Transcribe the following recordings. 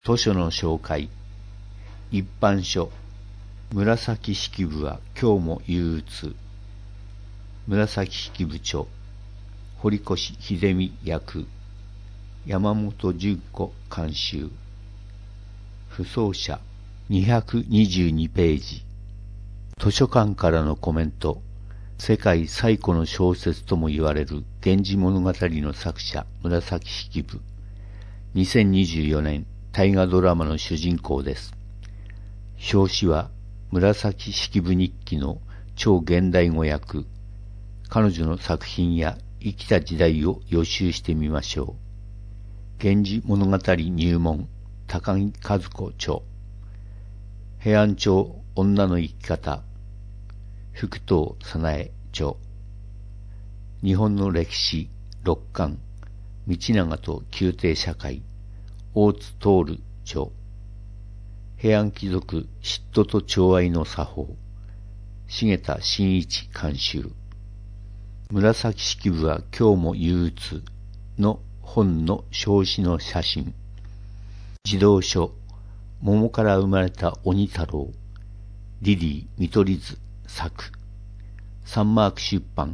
図書の紹介。一般書。紫式部は今日も憂鬱。紫式部著。堀越秀美役。山本純子監修。附奏者222ページ。図書館からのコメント。世界最古の小説とも言われる源氏物語の作者紫式部。2024年大河ドラマの主人公です。表紙は紫式部日記の超現代語訳。彼女の作品や生きた時代を予習してみましょう。源氏物語入門。高木和子著。平安朝女の生き方。福藤早苗著。日本の歴史六巻。道長と宮廷社会。大津徹著。平安貴族嫉妬と寵愛の作法。重田真一監修。紫式部は今日も憂鬱の本の表紙の写真。児童書。桃から生まれた鬼太郎。リリー・見取り図作。サンマーク出版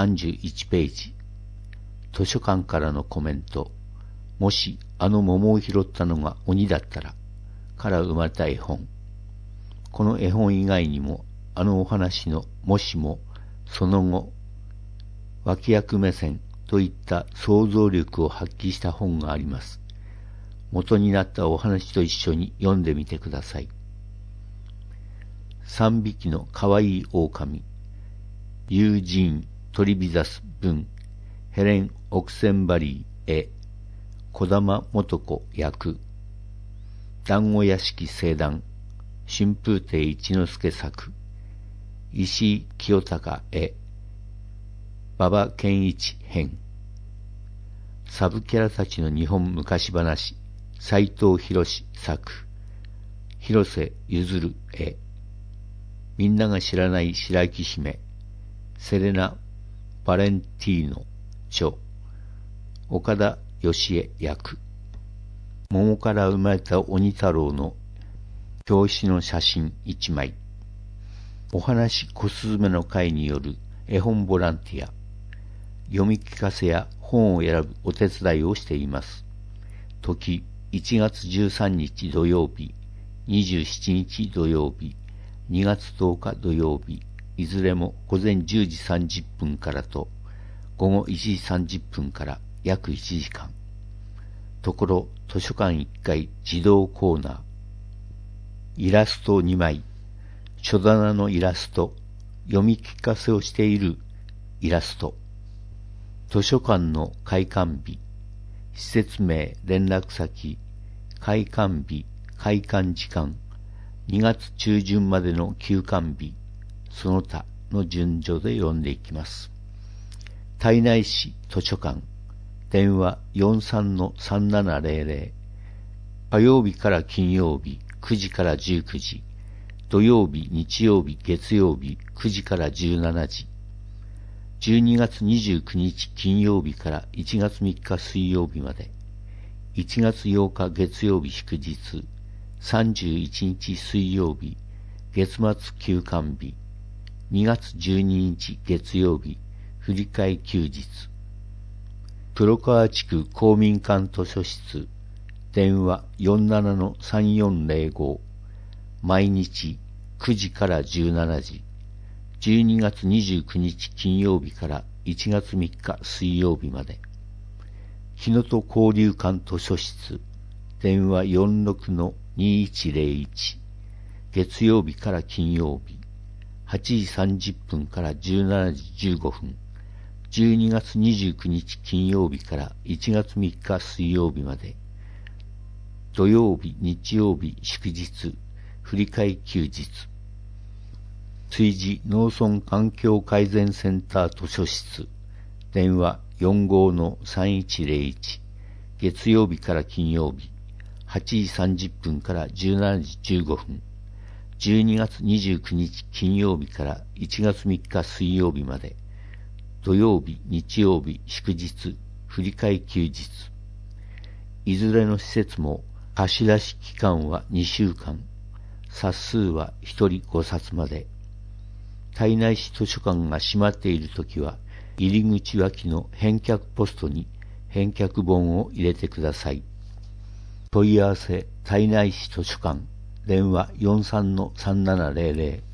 31ページ。図書館からのコメント。もしあの桃を拾ったのが鬼だったら、から生まれた絵本。この絵本以外にも、あのお話のもしも、その後、脇役目線といった想像力を発揮した本があります。元になったお話と一緒に読んでみてください。3匹のかわいい狼。ユージーン・トリビザス文。ヘレン・オクセンバリー絵。児玉素子役。団子屋敷生誕。春風亭一之輔作。石井清隆絵。馬場健一編。サブキャラたちの日本昔話。斉藤博作。広瀬ゆずる絵。みんなが知らない白雪姫。セレナ・バレンティーノ著。岡田義恵役。桃から生まれた鬼太郎の表紙の写真1枚。お話小すずめの会による絵本ボランティア。読み聞かせや本を選ぶお手伝いをしています。時1月13日土曜日、27日土曜日、2月10日土曜日、いずれも午前10時30分からと午後1時30分から約1時間。ところ図書館1階児童コーナー。イラスト2枚。書棚のイラスト。読み聞かせをしているイラスト。図書館の開館日。施設名、連絡先。開館日、開館時間。2月中旬までの休館日。その他の順序で読んでいきます。胎内市図書館。電話 43-3700。火曜日から金曜日9時から19時。土曜日、日曜日、月曜日9時から17時。12月29日金曜日から1月3日水曜日まで。1月8日月曜日祝日。31日水曜日。月末休館日。2月12日月曜日。振り替え休日。黒川地区公民館図書室。電話 47-3405。毎日9時から17時。12月29日金曜日から1月3日水曜日まで。日野と交流館図書室。電話 46-2101。月曜日から金曜日。8時30分から17時15分。12月29日金曜日から1月3日水曜日まで。土曜日、日曜日、祝日、振り替え休日。築地農村環境改善センター図書室。電話 45-3101。月曜日から金曜日。8時30分から17時15分。12月29日金曜日から1月3日水曜日まで。土曜日、日曜日、祝日、振り替え休日。いずれの施設も貸し出し期間は2週間。冊数は1人5冊まで。胎内市図書館が閉まっているときは、入り口脇の返却ポストに返却本を入れてください。問い合わせ、胎内市図書館、電話 43-3700